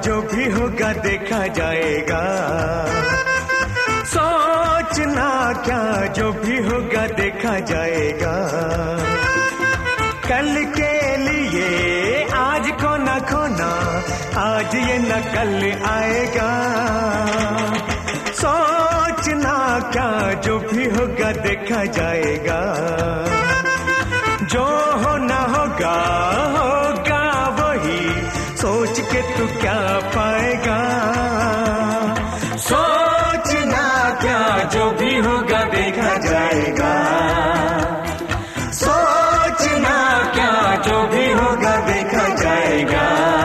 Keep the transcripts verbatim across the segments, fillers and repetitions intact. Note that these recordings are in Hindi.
जो भी होगा देखा जाएगा। सोचना क्या, जो भी होगा देखा जाएगा। कल के लिए आज को न खोना, आज ये न कल आएगा। सोचना क्या, जो भी होगा देखा जाएगा। जो होना होगा होगा वही, सोच के तू क्या पाएगा। सोचना क्या, जो भी होगा देखा जाएगा। सोचना क्या, जो भी होगा देखा जाएगा।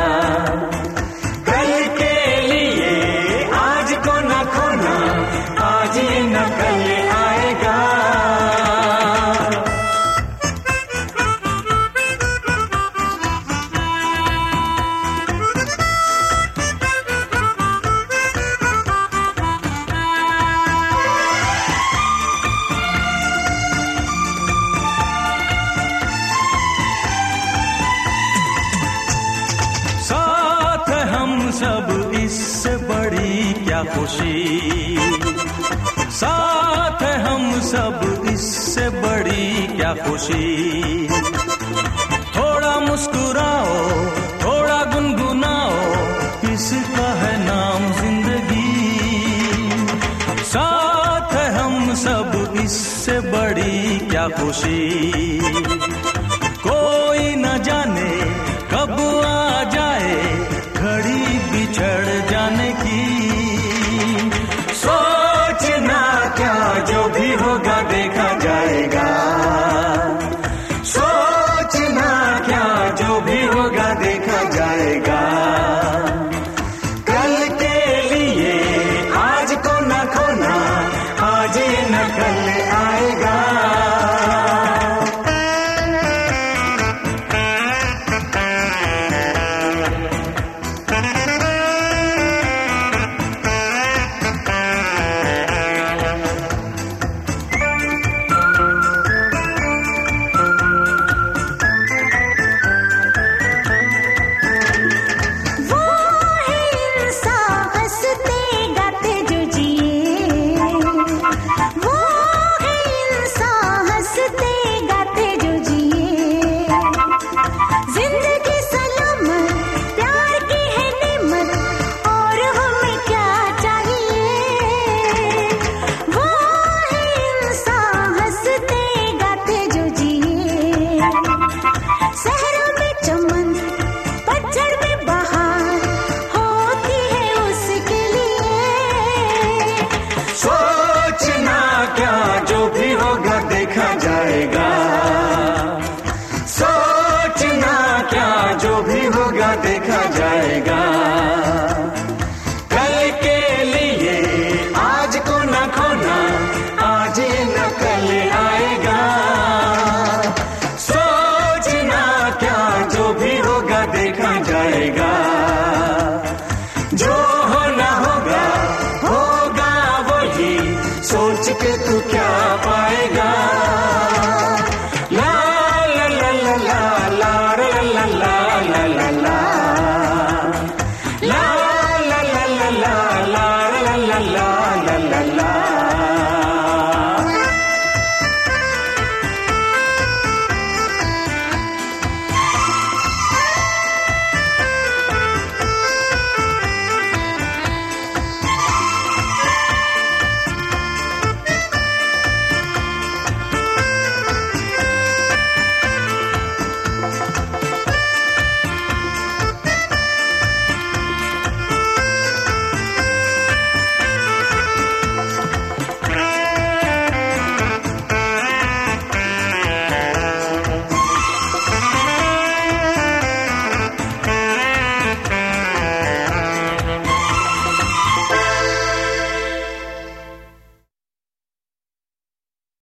कल के लिए आज को न खोना, आज ये न कल आएगा। सब इससे बड़ी क्या खुशी, साथ है हम सब इससे बड़ी क्या खुशी। थोड़ा मुस्कुराओ, थोड़ा गुनगुनाओ, इसका है नाम जिंदगी। साथ है हम सब इससे बड़ी क्या खुशी।